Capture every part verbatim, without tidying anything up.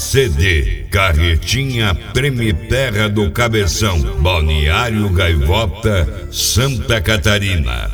C D Carretinha Premiterra do Cabeção, Balneário Gaivota, Santa Catarina.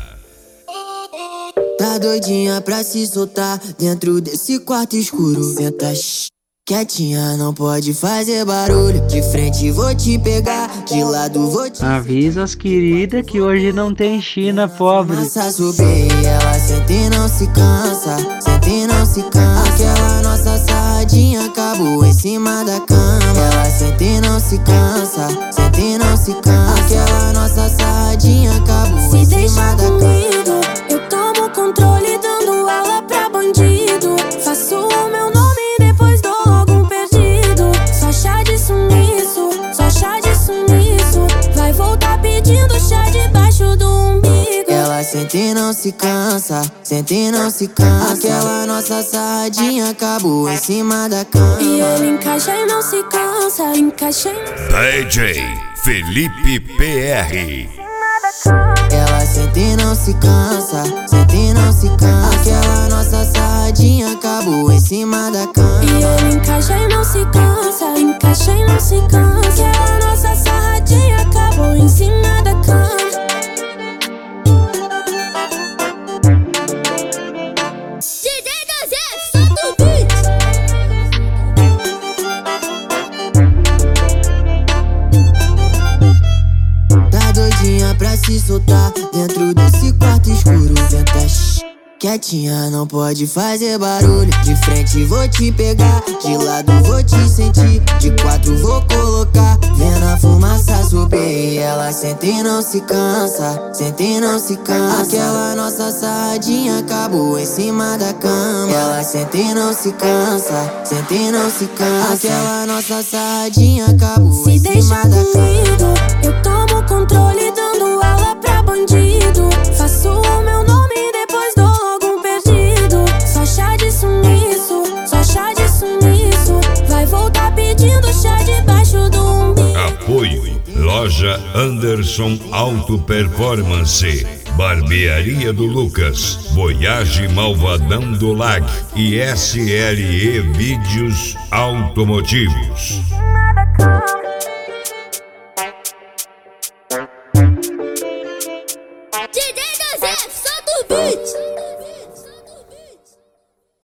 Tá doidinha pra se soltar dentro desse quarto escuro. Senta quietinha, não pode fazer barulho. De frente vou te pegar, de lado vou te... Avisa as queridas que hoje não tem China, pobre. Massa subir, ela senta e não se cansa, senta e não se cansa. Aquela nossa sarradinha acabou em cima da cama. Ela senta e não se cansa, senta e não se cansa. Aquela nossa sarradinha acabou em cima da cama. Eu tomo controle dando aula pra bandido. Faço o meu nome e depois dou logo um perdido. Só chá de sumiço, só chá de sumiço. Vai voltar pedindo chá debaixo do umbigo. Ela senta e não se cansa, senta e não se cansa. Aquela nossa sarradinha acabou em cima da cama. E ele encaixa e não se cansa, encaixa e... D J Felipe P R. Ela senta e não se cansa, senta e não se cansa. Aquela nossa sarradinha acabou em cima da cama. E ele encaixa e não se cansa, encaixa e não se cansa. Aquela nossa sarradinha acabou em cima da cama. D J Gazé, solta o beat. Tá doidinha pra se soltar dentro desse quarto escuro. Senta quietinha, não pode fazer barulho. De frente vou te pegar, de lado vou te sentir. De quatro vou colocar, vendo a fumaça subir. Ela senta e não se cansa, senta e não se cansa. Aquela nossa sarradinha acabou em cima da cama. Ela senta e não se cansa, senta e não se cansa. Aquela nossa sarradinha acabou em cima da cama. Eu tomo controle dando aula pra bandido. Faço o meu nome e depois dou logo um perdido. Só chá de sumiço, só chá de sumiço. Vai voltar pedindo chá debaixo do umbigo. Apoio Loja Anderson Auto Performance, Barbearia do Lucas, Voyage Malvadão do Lag e S L E Vídeos Automotivos. D J Gazé, solta o beat.